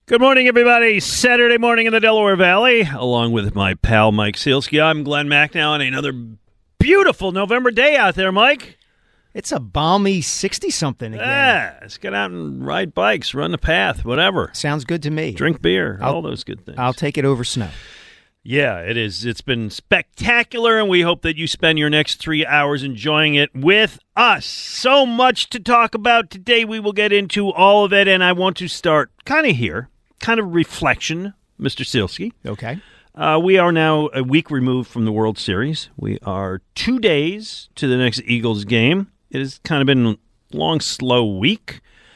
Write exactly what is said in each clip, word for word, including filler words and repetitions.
Good morning, everybody. Saturday morning in the Delaware Valley, along with my pal Mike Sealski. I'm Glenn Macnow on another beautiful November day out there, Mike. It's a balmy sixty-something again. Yeah, let's get out and ride bikes, run the path, whatever. Sounds good to me. Drink beer, I'll, all those good things. I'll take it over snow. Yeah, it is. It's been spectacular, and we hope that you spend your next three hours enjoying it with us. So much to talk about today. We will get into all of it, and I want to start kind of here. Kind of reflection, Mister Sealski. Okay. Uh, we are now a week removed from the World Series. We are two days to the next Eagles game. It has kind of been a long, slow week.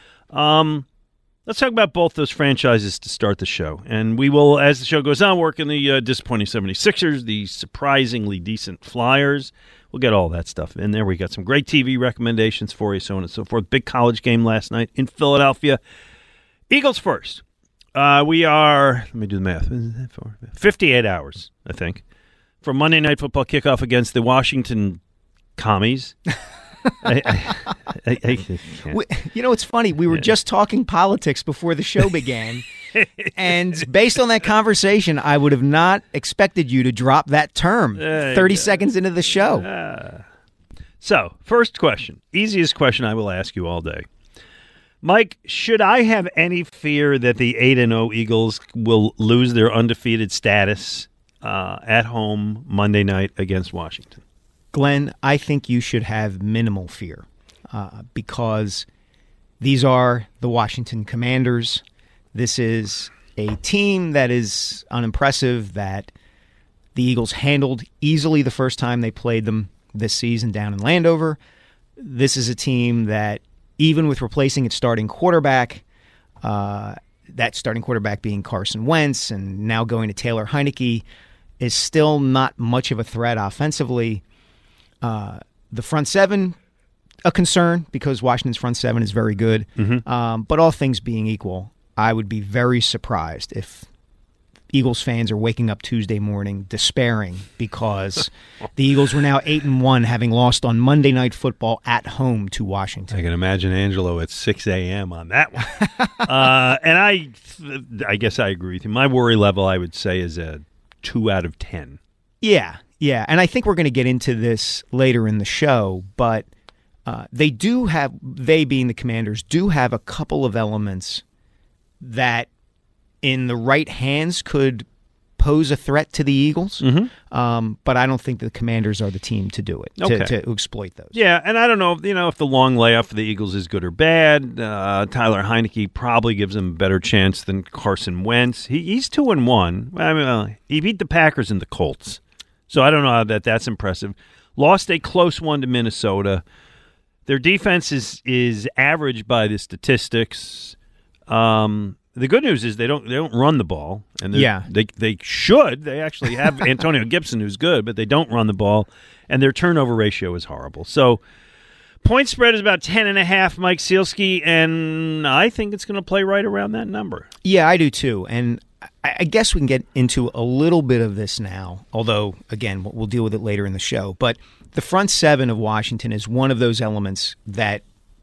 Um, let's talk about both those franchises to start the show. And we will, as the show goes on, work in the uh, disappointing seventy-sixers, the surprisingly decent Flyers. We'll get all that stuff in there. We got some great T V recommendations for you, so on and so forth. Big college game last night in Philadelphia. Eagles first. Uh, we are, let me do the math, fifty-eight hours, I think, from Monday Night Football kickoff against the Washington Commies. I, I, I, I we, you know, it's funny. We were yeah. just talking politics before the show began, and based on that conversation, I would have not expected you to drop that term uh, thirty yeah. seconds into the show. Uh, so, first question, easiest question I will ask you all day. Mike, should I have any fear that the eight and oh Eagles will lose their undefeated status uh, at home Monday night against Washington? Glenn, I think you should have minimal fear uh, because these are the Washington Commanders. This is a team that is unimpressive, that the Eagles handled easily the first time they played them this season down in Landover. This is a team that, even with replacing its starting quarterback, uh, that starting quarterback being Carson Wentz and now going to Taylor Heineke, is still not much of a threat offensively. Uh, the front seven, a concern because Washington's front seven is very good. Mm-hmm. Um, but all things being equal, I would be very surprised if Eagles fans are waking up Tuesday morning despairing because the Eagles were now eight and one, having lost on Monday Night Football at home to Washington. I can imagine Angelo at six a.m. on that one. uh, and I, I guess I agree with you. My worry level, I would say, is a two out of ten. Yeah, yeah, and I think we're going to get into this later in the show, but uh, they do have, they being the Commanders, do have a couple of elements that in the right hands could pose a threat to the Eagles, mm-hmm. um, but I don't think the Commanders are the team to do it, okay. to, to exploit those. Yeah, and I don't know, you know, if the long layoff for the Eagles is good or bad. Uh, Tyler Heineke probably gives them a better chance than Carson Wentz. He, he's two and one. I mean, uh, he beat the Packers and the Colts, so I don't know how that that's impressive. Lost a close one to Minnesota. Their defense is is average by the statistics. Um, The good news is they don't they don't run the ball, and yeah. they they should. They actually have Antonio Gibson, who's good, but they don't run the ball, and their turnover ratio is horrible. So, point spread is about ten and a half. Mike Sealski, and I think it's going to play right around that number. Yeah, I do too, and I, I guess we can get into a little bit of this now. Although, again, we'll deal with it later in the show. But the front seven of Washington is one of those elements that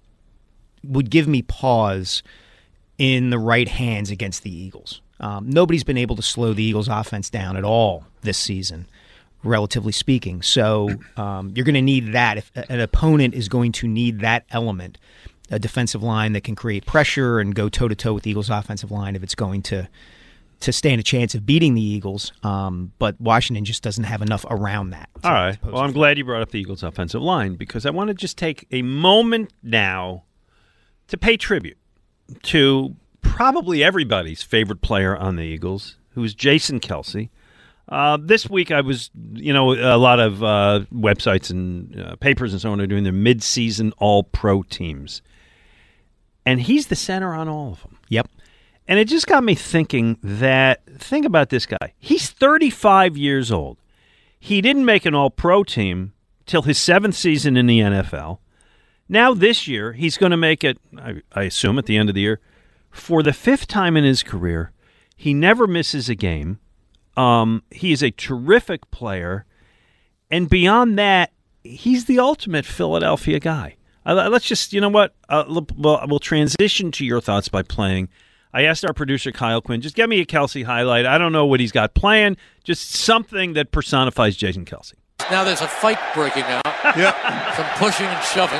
would give me pause in the right hands against the Eagles. Um, nobody's been able to slow the Eagles' offense down at all this season, relatively speaking. So um, you're going to need that. If an opponent is going to need that element, a defensive line that can create pressure and go toe-to-toe with the Eagles' offensive line if it's going to to stand a chance of beating the Eagles. Um, but Washington just doesn't have enough around that. To, all right. Well, I'm glad you brought up the Eagles' offensive line because I want to just take a moment now to pay tribute to probably everybody's favorite player on the Eagles, who's Jason Kelce. Uh, this week I was, you know, a lot of uh, websites and uh, papers and so on are doing their mid-season all-pro teams. And he's the center on all of them. Yep. And it just got me thinking that, think about this guy. He's thirty-five years old. He didn't make an all-pro team till his seventh season in the N F L. Now this year, he's going to make it, I, I assume, at the end of the year, for the fifth time in his career. He never misses a game. Um, he is a terrific player. And beyond that, he's the ultimate Philadelphia guy. Uh, let's just, you know what, uh, we'll, we'll transition to your thoughts by playing I asked our producer, Kyle Quinn, just get me a Kelce highlight. I don't know what he's got planned. Just something that personifies Jason Kelce. Now there's a fight breaking out. Yep. Some pushing and shoving.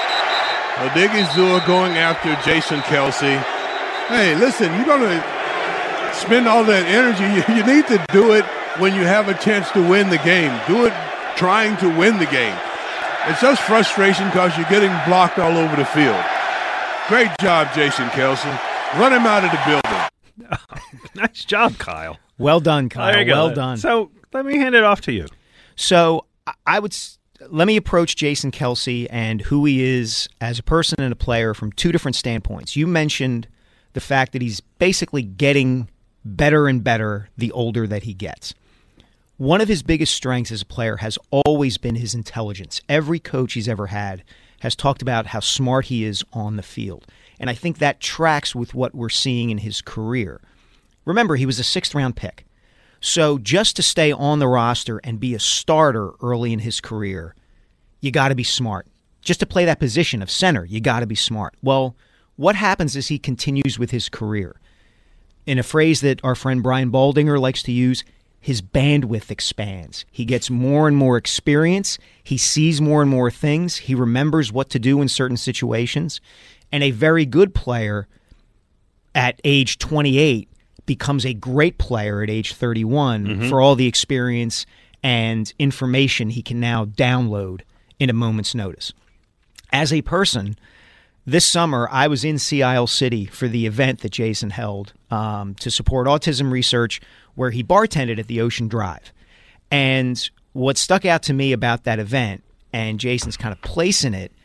Odighizuwa going after Jason Kelce. Hey, listen, you're going to spend all that energy. You, you need to do it when you have a chance to win the game. Do it trying to win the game. It's just frustration because you're getting blocked all over the field. Great job, Jason Kelce. Run him out of the building. Oh, nice job, Kyle. Well done, Kyle. There you Well go. done. So let me hand it off to you. So I would let me approach Jason Kelce and who he is as a person and a player from two different standpoints. You mentioned the fact that he's basically getting better and better the older that he gets. One of his biggest strengths as a player has always been his intelligence. Every coach he's ever had has talked about how smart he is on the field. And I think that tracks with what we're seeing in his career. Remember, he was a sixth-round pick. So just to stay on the roster and be a starter early in his career, you got to be smart. Just to play that position of center, you got to be smart. Well, what happens as he continues with his career? In a phrase that our friend Brian Baldinger likes to use, his bandwidth expands. He gets more and more experience. He sees more and more things. He remembers what to do in certain situations. And a very good player at age twenty-eight becomes a great player at age thirty-one mm-hmm. for all the experience and information he can now download in a moment's notice. As a person, this summer I was in Sea Isle City for the event that Jason held um, to support autism research, where he bartended at the Ocean Drive. And what stuck out to me about that event, and Jason's kind of place in it,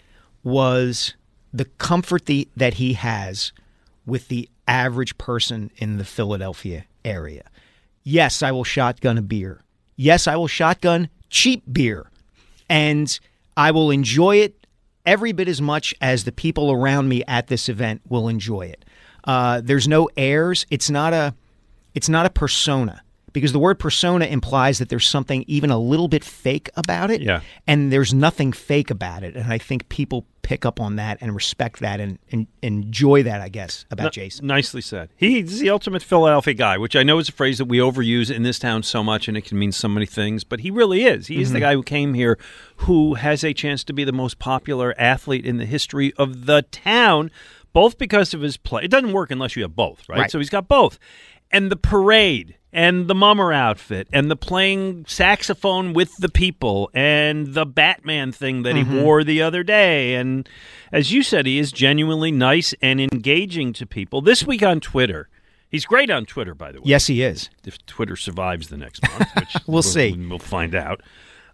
was the comfort the, that he has with the average person in the Philadelphia area. Yes, I will shotgun a beer. Yes, I will shotgun cheap beer. And I will enjoy it every bit as much as the people around me at this event will enjoy it. Uh, there's no airs. It's not a, it's not a persona, because the word persona implies that there's something even a little bit fake about it. Yeah. And there's nothing fake about it. And I think people pick up on that and respect that and, and enjoy that, I guess, about N- Jason. Nicely said. He's the ultimate Philadelphia guy, which I know is a phrase that we overuse in this town so much, and it can mean so many things, but he really is. He is mm-hmm. the guy who came here who has a chance to be the most popular athlete in the history of the town, both because of his play. It doesn't work unless you have both, right? Right. So he's got both. And the parade, and the mummer outfit, and the playing saxophone with the people, and the Batman thing that mm-hmm. he wore the other day. And as you said, he is genuinely nice and engaging to people. This week on Twitter, he's great on Twitter, by the way. Yes, he is. If Twitter survives the next month, which we'll, we'll see. We'll find out.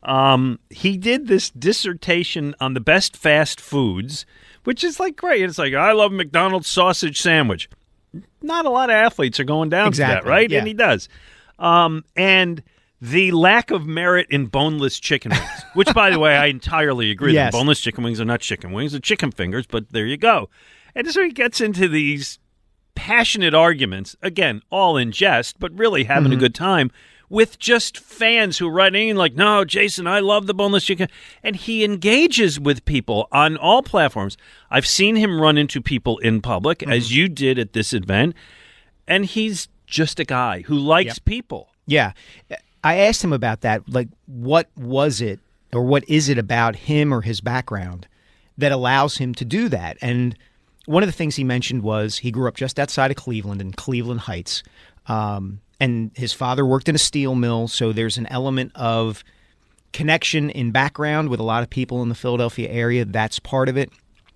Um, he did this dissertation on the best fast foods, which is like great. It's like, I love McDonald's sausage sandwich. Not a lot of athletes are going down exactly. to that, right? Yeah. And he does. Um, and the lack of merit in boneless chicken wings, which, by the way, I entirely agree. Yes. That boneless chicken wings are not chicken wings, they're chicken fingers, but there you go. And so he gets into these passionate arguments, again, all in jest, but really having mm-hmm. a good time, with just fans who are writing in like, no, Jason, I love the boneless chicken. And he engages with people on all platforms. I've seen him run into people in public, mm-hmm. as you did at this event, and he's just a guy who likes yep. people. Yeah. I asked him about that. Like, what was it, or what is it about him or his background that allows him to do that? And one of the things he mentioned was he grew up just outside of Cleveland, in Cleveland Heights, um, and his father worked in a steel mill, so there's an element of connection in background with a lot of people in the Philadelphia area. That's part of it.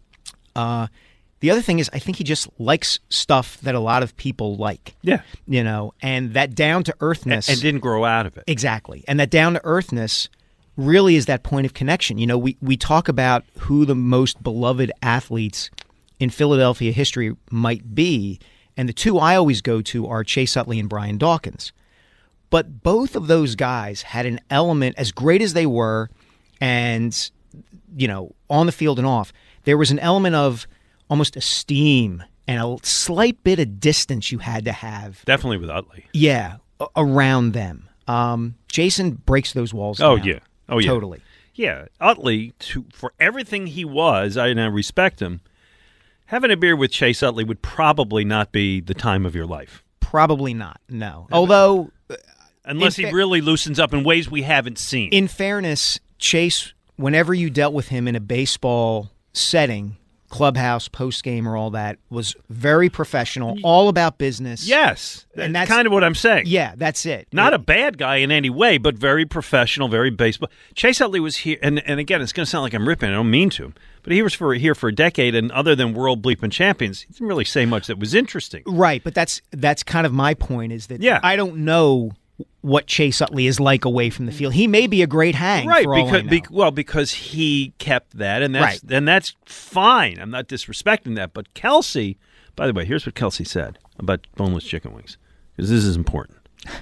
Uh, the other thing is, I think he just likes stuff that a lot of people like. Yeah. You know, and that down-to-earthness. And, and didn't grow out of it. Exactly. And that down-to-earthness really is that point of connection. You know, we, we talk about who the most beloved athletes in Philadelphia history might be, and the two I always go to are Chase Utley and Brian Dawkins. But both of those guys had an element, as great as they were, and, you know, on the field and off, there was an element of almost esteem and a slight bit of distance you had to have. Definitely with Utley. Yeah, around them. Um, Jason breaks those walls oh, down. Yeah. Oh, yeah. Totally. Yeah. Utley, to, for everything he was, I, and I respect him, Having a beer with Chase Utley would probably not be the time of your life. Probably not, no. Although... Unless he fa- really loosens up in ways we haven't seen. In fairness, Chase, whenever you dealt with him in a baseball setting, clubhouse, post-game, or all that, was very professional, all about business. Yes. And that's kind of what I'm saying. Yeah, that's it. Not it, a bad guy in any way, but very professional, very baseball. Chase Utley was here, and, and again, it's going to sound like I'm ripping. I don't mean to. But he was for here for a decade, and other than World Bleeping Champions, he didn't really say much that was interesting. Right, but that's that's kind of my point, is that yeah. I don't know what Chase Utley is like away from the field. He may be a great hang, right? For all because I know. Be, well, because he kept that, and that's right. and that's fine. I'm not disrespecting that. But Kelsey, by the way, here's what Kelsey said about boneless chicken wings, because this is important.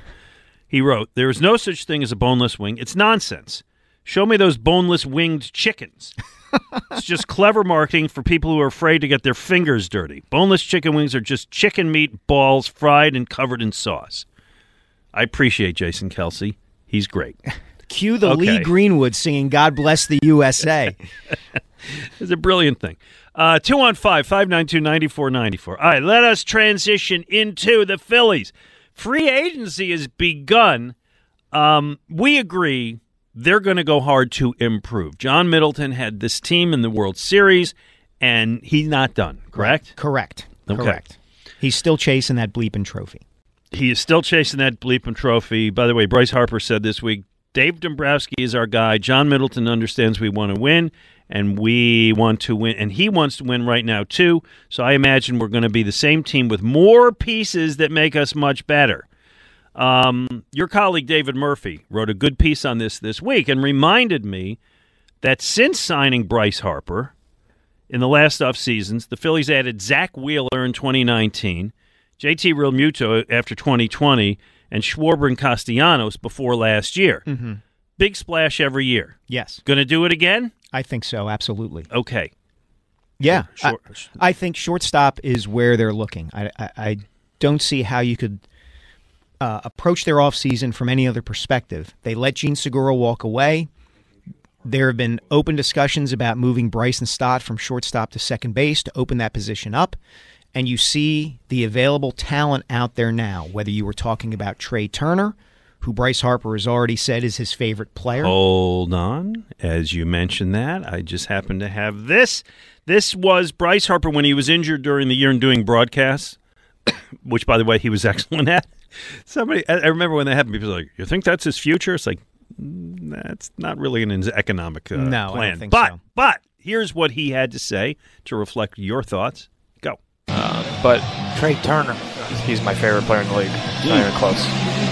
He wrote, "There is no such thing as a boneless wing. It's nonsense. Show me those boneless winged chickens." It's just clever marketing for people who are afraid to get their fingers dirty. Boneless chicken wings are just chicken meat balls fried and covered in sauce. I appreciate Jason Kelsey. He's great. Cue the okay. Lee Greenwood singing God Bless the U S A. It's a brilliant thing. Uh, two one five, five nine two, nine four nine four. All right, let us transition into the Phillies. Free agency has begun. Um, we agree they're going to go hard to improve. John Middleton had this team in the World Series, and he's not done, correct? Correct. Okay. Correct. He's still chasing that bleeping trophy. He is still chasing that bleeping trophy. By the way, Bryce Harper said this week, Dave Dombrowski is our guy. John Middleton understands we want to win, and we want to win, and he wants to win right now, too. So I imagine we're going to be the same team with more pieces that make us much better. Um, your colleague David Murphy wrote a good piece on this this week and reminded me that since signing Bryce Harper in the last off seasons, the Phillies added Zach Wheeler in twenty nineteen, J T Realmuto after twenty twenty, and Schwarber and Castellanos before last year. Mm-hmm. Big splash every year. Yes. Going to do it again? I think so, absolutely. Okay. Yeah. Short, I, I think shortstop is where they're looking. I, I, I don't see how you could uh, approach their offseason from any other perspective. They let Gene Segura walk away. There have been open discussions about moving Bryson Stott from shortstop to second base to open that position up. And you see the available talent out there now, whether you were talking about Trey Turner, who Bryce Harper has already said is his favorite player. Hold on. As you mentioned that, I just happened to have this. This was Bryce Harper when he was injured during the year and doing broadcasts, which, by the way, he was excellent at. Somebody, I remember when that happened, people were like, you think that's his future? It's like, that's not really an economic uh, no, plan. I don't think but, so. But here's what he had to say to reflect your thoughts. Go. Uh, but Trey Turner, he's my favorite player in the league. It's not even close.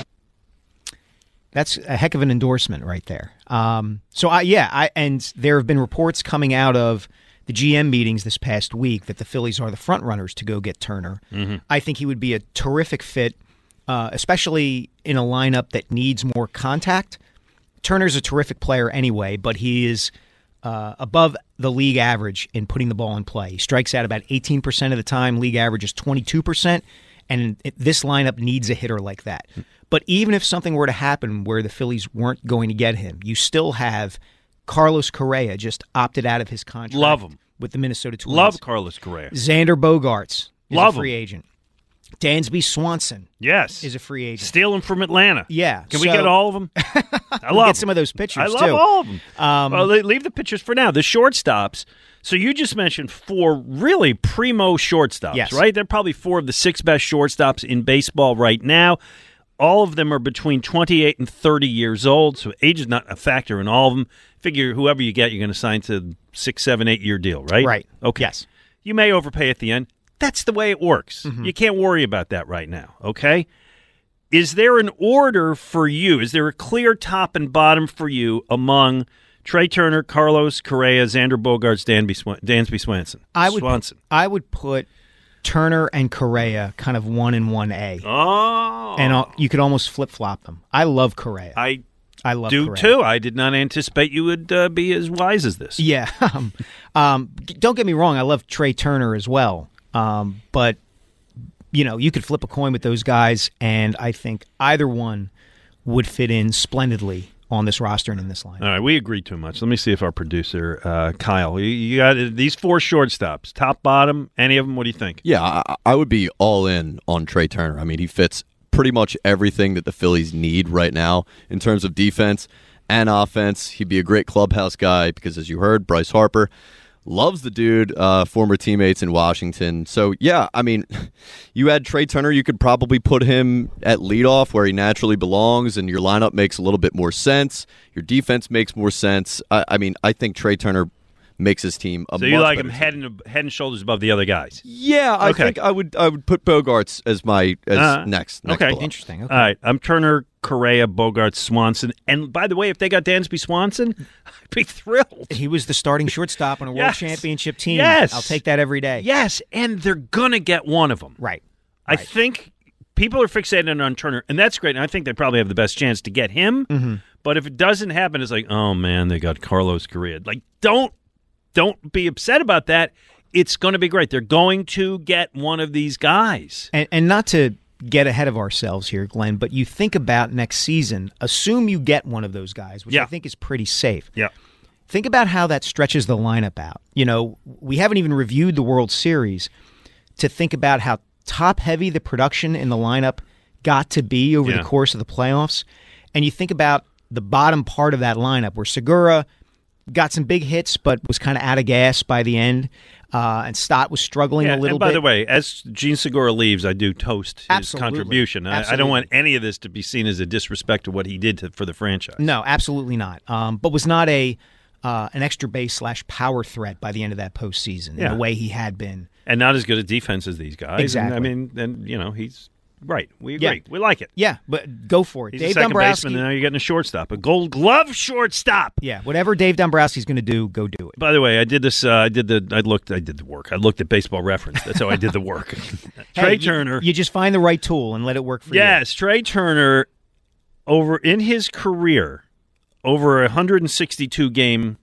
That's a heck of an endorsement right there. Um, so, I, yeah, I, and there have been reports coming out of the G M meetings this past week that the Phillies are the front runners to go get Turner. Mm-hmm. I think he would be a terrific fit, uh, especially in a lineup that needs more contact. Turner's a terrific player anyway, but he is uh, above the league average in putting the ball in play. He strikes out about eighteen percent of the time. League average is twenty-two percent, and it, this lineup needs a hitter like that. But even if something were to happen where the Phillies weren't going to get him, you still have Carlos Correa just opted out of his contract. Love him. With the Minnesota Twins. Love Carlos Correa. Xander Bogaerts is Love a free him. agent. Dansby Swanson Yes. is a free agent. Steal him from Atlanta. Yeah. Can so, we get all of them? I we'll love get them. some of those pitchers, I love too. all of them. Um, well, leave the pitchers for now. The shortstops. So you just mentioned four really primo shortstops, Yes. right? They're probably four of the six best shortstops in baseball right now. All of them are between twenty-eight and thirty years old, so age is not a factor in all of them. Figure whoever you get, you're going to sign to six, seven, eight-year deal, right? Right. Okay. Yes. You may overpay at the end. That's the way it works. Mm-hmm. You can't worry about that right now, okay? Is there an order for you? Is there a clear top and bottom for you among Trey Turner, Carlos Correa, Xander Bogaerts, Dansby, Swan- Dansby Swanson? I would, Swanson. I would put Turner and Correa kind of one and one A. Oh. And I'll, you could almost flip-flop them. I love Correa. I I love do, Correa. too. I did not anticipate you would uh, be as wise as this. Yeah. um, um, don't get me wrong. I love Trey Turner as well. Um, but, you know, you could flip a coin with those guys, and I think either one would fit in splendidly on this roster and in this line. All right, we agreed too much. Let me see if our producer, uh, Kyle, you, you got these four shortstops, top, bottom, any of them? What do you think? Yeah, I, I would be all in on Trey Turner. I mean, he fits pretty much everything that the Phillies need right now in terms of defense and offense. He'd be a great clubhouse guy because, as you heard, Bryce Harper loves the dude, uh, former teammates in Washington. So, yeah, I mean, you add Trey Turner, you could probably put him at leadoff where he naturally belongs, and your lineup makes a little bit more sense. Your defense makes more sense. I, I mean, I think Trey Turner makes his team a so much you like him better head and head and shoulders above the other guys? Yeah, I Okay. think I would I would put Bogarts as my as Uh, next, next okay. below. Interesting. Okay. All right, I'm Turner, Correa, Bogarts, Swanson. And by the way, if they got Dansby Swanson, I'd be thrilled. He was the starting shortstop on a World Yes. Championship team. Yes. I'll take that every day. Yes, and they're going to get one of them. Right. I Right. think people are fixated on Turner, and that's great. And I think they probably have the best chance to get him. Mm-hmm. But if it doesn't happen, it's like, oh, man, they got Carlos Correa. Like, don't don't be upset about that. It's going to be great. They're going to get one of these guys. And, and not to get ahead of ourselves here, Glenn, but you think about next season, assume you get one of those guys, which Yeah. I think is pretty safe. Yeah. Think about how that stretches the lineup out. You know, we haven't even reviewed the World Series to think about how top-heavy the production in the lineup got to be over Yeah. the course of the playoffs. And you think about the bottom part of that lineup where Segura got some big hits but was kind of out of gas by the end, uh, and Stott was struggling Yeah, a little and by bit. the way, as Gene Segura leaves, I do toast his Absolutely. contribution. I, I don't Absolutely. want any of this to be seen as a disrespect to what he did to, for the franchise. No, absolutely not. Um, but was not a uh, an extra base slash power threat by the end of that postseason Yeah. in the way he had been. And not as good a defense as these guys. Exactly. And, I mean, then, you know, he's right. We Yeah. agree. We like it. Yeah, but go for it. He's Dave a second Dombrowski. baseman, and now you're getting a shortstop, a Gold Glove shortstop. Yeah, whatever Dave Dombrowski's going to do, go do it. By the way, I did this. Uh, I did the. I looked. I did the work. I looked at Baseball Reference. That's how I did the work. Trey Hey, you- Turner. You, just find the right tool and let it work for you. Yes, Trey Turner, over in his career, over a one hundred sixty-two game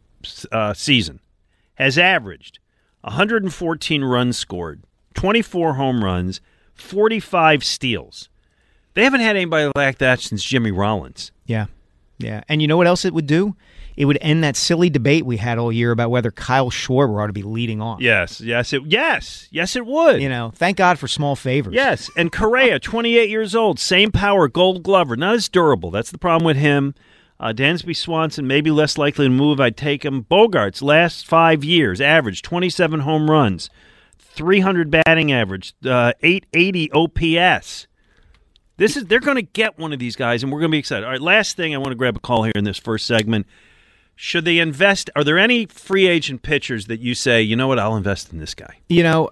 uh, season, has averaged one hundred fourteen runs scored, twenty-four home runs, forty-five steals. They haven't had anybody like that since Jimmy Rollins. Yeah, yeah. And you know what else it would do? It would end that silly debate we had all year about whether Kyle Schwarber ought to be leading off. Yes, yes, it, yes, yes, it would. You know, thank God for small favors. Yes, and Correa, twenty-eight years old, same power, Gold Glover, not as durable. That's the problem with him. Uh, Dansby Swanson, maybe less likely to move. I'd take him. Bogarts, last five years, average twenty-seven home runs, three hundred batting average, uh, eight eighty O P S. This is they're going to get one of these guys, and we're going to be excited. All right, last thing, I want to grab a call here in this first segment. Should they invest? Are there any free agent pitchers that you say, you know what, I'll invest in this guy? You know,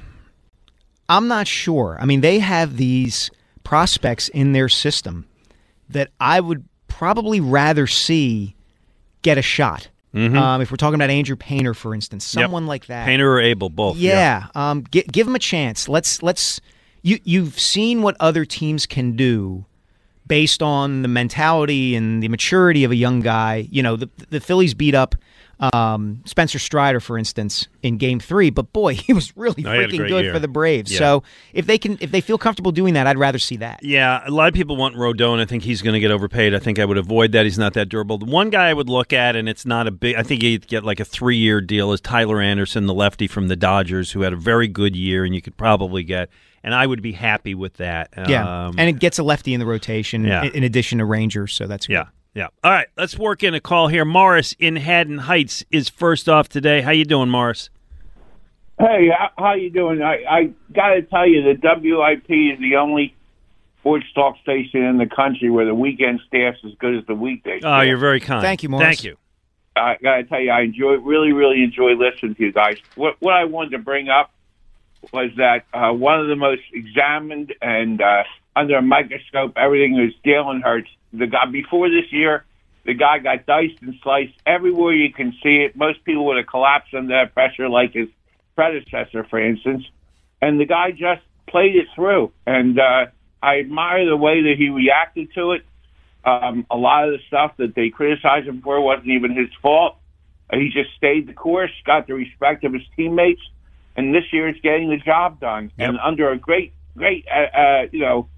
I'm not sure. I mean, they have these prospects in their system that I would probably rather see get a shot. Mm-hmm. Um, if we're talking about Andrew Painter, for instance, Yep. someone like that. Painter or Abel, both. Yeah, um, gi- give him a chance. Let's let's. You you've seen what other teams can do based on the mentality and the maturity of a young guy. You know, the the Phillies beat up um, Spencer Strider, for instance, in Game Three, but boy, he was really No, he had a freaking great good year. for the Braves. Yeah. So if they can, if they feel comfortable doing that, I'd rather see that. Yeah, a lot of people want Rodon. I think he's going to get overpaid. I think I would avoid that. He's not that durable. The one guy I would look at, and it's not a big, I think he'd get like a three-year deal, is Tyler Anderson, the lefty from the Dodgers, who had a very good year, and you could probably get, and I would be happy with that. Yeah, Um, and it gets a lefty in the rotation Yeah. in, in addition to Rangers, so that's good. yeah, yeah. All right, let's work in a call here. Morris in Haddon Heights is first off today. How you doing, Morris? Hey, how, how you doing? I, I got to tell you, the W I P is the only sports talk station in the country where the weekend staff's as good as the weekday Oh, staff. you're very kind. Thank you, Morris. Thank you. I got to tell you, I enjoy, really, really enjoy listening to you guys. What, what I wanted to bring up was that uh, one of the most examined and uh, under a microscope, everything was Dalen Hurts. The guy before this year, the guy got diced and sliced everywhere you can see it. Most people would have collapsed under that pressure, like his predecessor, for instance. And the guy just played it through. And uh, I admire the way that he reacted to it. Um, a lot of the stuff that they criticized him for wasn't even his fault. Uh, he just stayed the course, got the respect of his teammates, and this year is getting the job done. Yep. And under a great, great, uh, uh, you know,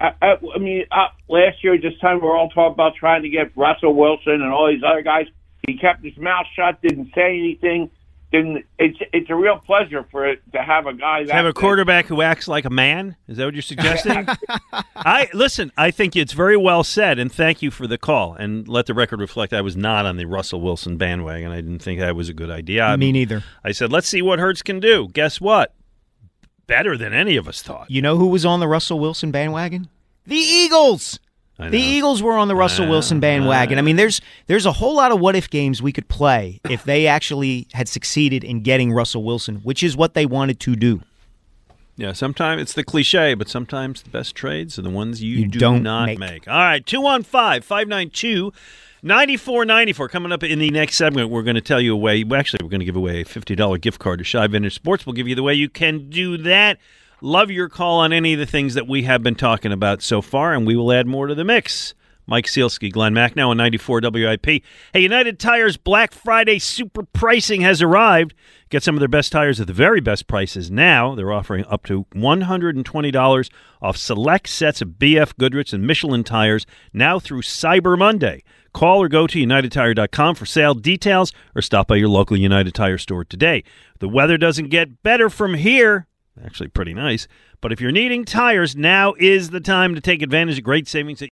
I, I, I mean, uh, last year at this time, we were all talking about trying to get Russell Wilson and all these other guys. He kept his mouth shut, didn't say anything. Didn't, it's it's a real pleasure for it to have a guy that to have a quarterback who acts like a man. Is that what you're suggesting? I listen. I think it's very well said, and thank you for the call. And let the record reflect, I was not on the Russell Wilson bandwagon. I didn't think that was a good idea. Me neither. I said, let's see what Hurts can do. Guess what? Better than any of us thought. You know who was on the Russell Wilson bandwagon? The Eagles. The Eagles were on the Russell Wilson bandwagon. I mean, there's there's a whole lot of what-if games we could play if they actually had succeeded in getting Russell Wilson, which is what they wanted to do. Yeah, sometimes it's the cliche, but sometimes the best trades are the ones you, You do don't not make. make. All right, two one five, five nine two, nine four nine four. Coming up in the next segment, we're going to tell you a way. Actually, we're going to give away a fifty dollars gift card to Shy Vintage Sports. We'll give you the way you can do that. Love your call on any of the things that we have been talking about so far, and we will add more to the mix. Mike Sealski, Glenn Mack, now on ninety-four W I P. Hey, United Tire's Black Friday super pricing has arrived. Get some of their best tires at the very best prices now. They're offering up to one hundred twenty dollars off select sets of B F, Goodrich, and Michelin tires now through Cyber Monday. Call or go to united tire dot com for sale details or stop by your local United Tire store today. The weather doesn't get better from here. Actually pretty nice. But if you're needing tires, now is the time to take advantage of great savings at